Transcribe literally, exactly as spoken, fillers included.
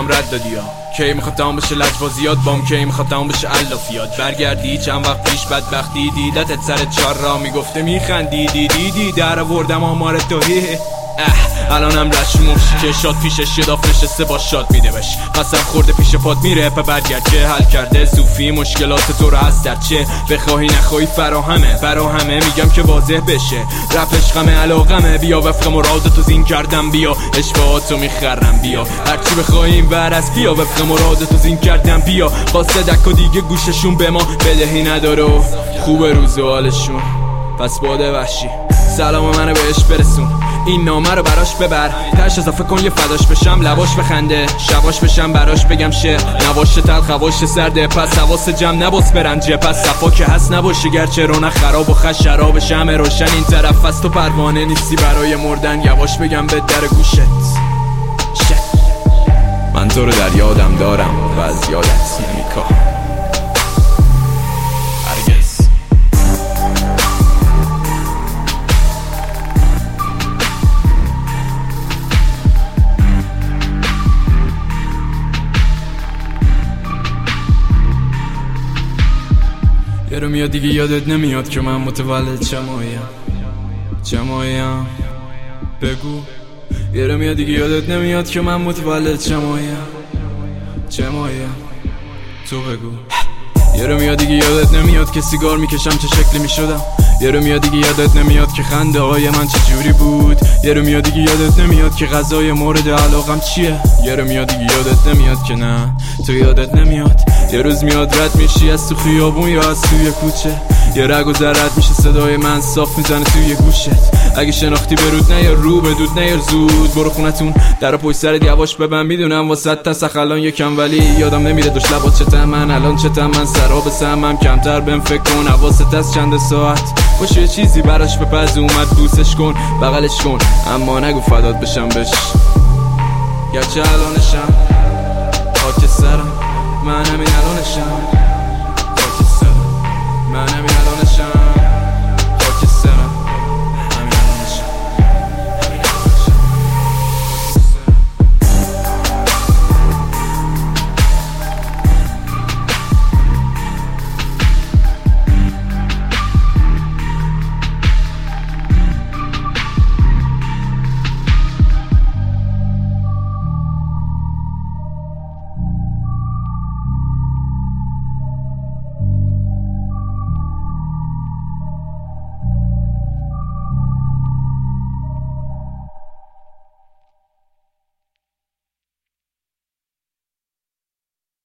رد دادی ها. کی میخواد تمام بشه لجبازیات بام، کی میخواد تمام بشه علافیات. برگردی چند وقت پیش بدبختی دیدتت سر چهار را میگفته میخندی دیدی دی در آوردم آمار توهی. اه الانم رش مفشی که شاد پیشش یداف نشسته با شاد میده بش قسم خورده پیش پات میره پا برگرد که حل کرده صوفی مشکلات تو رو از در چه بخواهی نخواهی فراهمه برا همه میگم که واضح بشه رپ عشقمه علاقمه بیا وفق مراد تو زین کردم بیا اشباهاتو میخرم بیا هرچی بخواهیم ورس بیا وفق مراد تو زین کردم بیا قاسه دک و دیگه گوششون به ما بدهی نداره و خوب روز و حالشون پس باده وحشی سلام منو بهش برسون این نامه رو براش ببر ترش اضافه کن یه فداش بشم لباش بخنده شباش بشم براش بگم شه نواش تلخ هواش سرده پس حواس جمع نباس برنجه پس صفا که هست نباشه گرچه رونق خراب و خش شراب شمع روشن این طرف از تو پروانه نیستی برای مردن یواش بگم به در گوشت شت. من تو رو در یادم دارم و از یادت نمیکاهم یه رو میاد دیگه یادت نمیاد که من متولد چمایم چمایم بگو یه رو میاد دیگه یادت نمیاد که من متولد چمایم چمایم تو بگو یه رو میاد دیگه یادت نمیاد که سیگار میکشم چه شکلی میشدم یه رو میاد دیگه یادت نمیاد که خنده های من چه جوری بود یه رو میاد دیگه یادت نمیاد که غذای مورد علاقم چیه یه رو میاد دیگه یادت نمیاد که نه تو یادت نمیاد یه روز میاد رد میشی از تو خیابون یا از توی کوچه یه رگ و ذرت میشه صدای من صاف میزنه توی گوشت اگه شناختی برود نه یا رو بدود نه یا زود برو خونتون در پشت سر یواش ببن میدونم واسط تسخ الان یکم ولی یادم نمیره دوش لبات چتم من الان چتم من سراب سمم کمتر بهم فکر کن حواست از چند ساعت باشه چیزی براش بپز اومد بوسش کن بغلش کن اما نگو فدات بشم بش گرچه الانشم خاک سرم من همین الانشم خاک سرم من همین